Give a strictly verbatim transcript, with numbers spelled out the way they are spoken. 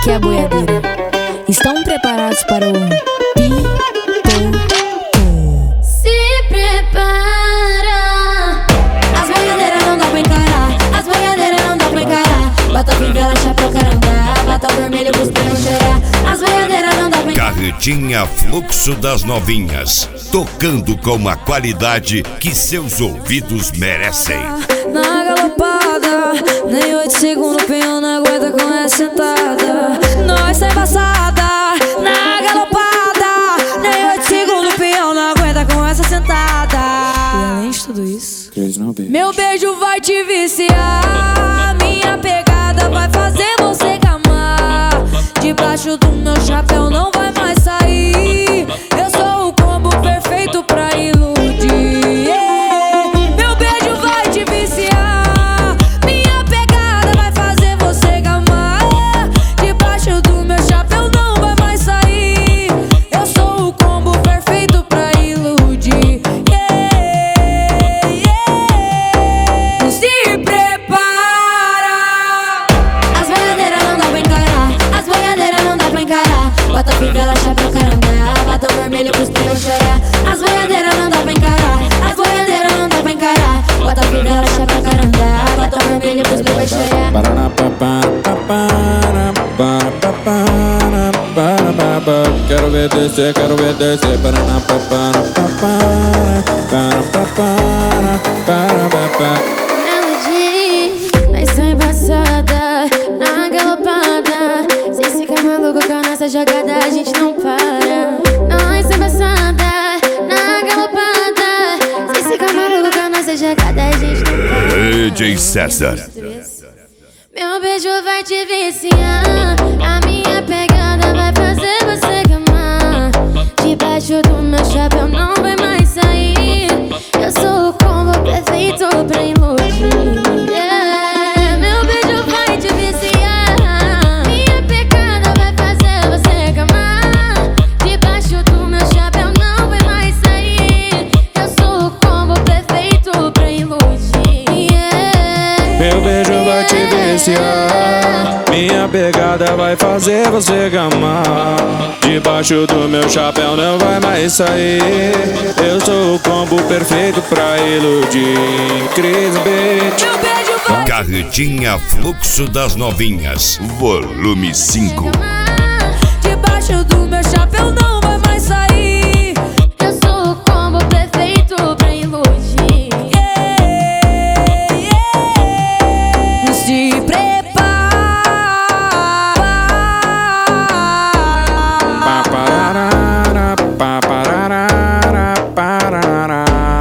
aqui é a boiadeira. Estão preparados para o Pipoco? Se prepara. As boiadeiras não dá pra encarar, as boiadeiras não dá pra encarar. Bota fivela, chapéu, carandá, bota vermelho pros pneus cheirar. As boiadeiras não dá pra encarar. Carretinha Fluxo das Novinhas, tocando com a qualidade que seus ouvidos merecem. Na galopada, nem oito segundos o peão não aguenta com essa sentada. Nós tá embaçada, na galopada, nem oito segundos o peão não aguenta com essa sentada. E além de tudo isso, meu beijo vai te viciar, minha pegada vai fazer você gamar. Debaixo do meu chapéu não vai mais sair. Eu sou o combo perfeito pra iludir. Yeah. Meu beijo vai te viciar, minha pegada vai fazer você gamar. Debaixo do meu chapéu não vai mais sair. Eu sou o combo perfeito pra iludir. Yeah. Yeah. Se prepara. As boiadeiras não dá pra encarar, as boiadeiras não dá pra encarar. Bota fivela, chapéu, carandá, bota vermelho pros pneus cheirar. As boiadeiras não dá pra encarar, as boiadeiras não dá pra encarar. Bota fivela, chapéu, carandá, bota vermelho pros pneus cheirar. Quero ver descer, quero ver descer. Melody, mas sou embaçada, na galopada. Sem ficar maluco com a nossa jogada, a gente não para. Nós sou embaçada, na galopada. Sem ficar maluco com a nossa jogada, a gente não para. D J César. Meu beijo vai te viciar, a minha pegada vai fazer você gamar. Debaixo do meu chapéu não vai mais sair. Eu sou o combo perfeito pra iludir. Yeah. Meu beijo vai te viciar, minha pegada vai fazer você gamar. Debaixo do meu chapéu não vai mais sair. Eu sou o combo perfeito pra iludir. Yeah. Meu beijo vai te viciar, minha pegada vai fazer você gamar. Debaixo do meu chapéu não vai mais sair. Eu sou o combo perfeito pra iludir. Cris Beat. Meu beijo vai Carretinha Fluxo das Novinhas, volume cinco. debaixo do meu chapéu não vai mais sair. Eu sou o combo perfeito pra iludir. Yeah, yeah. Se prepara. Pa pararara, pa pararara, pararara.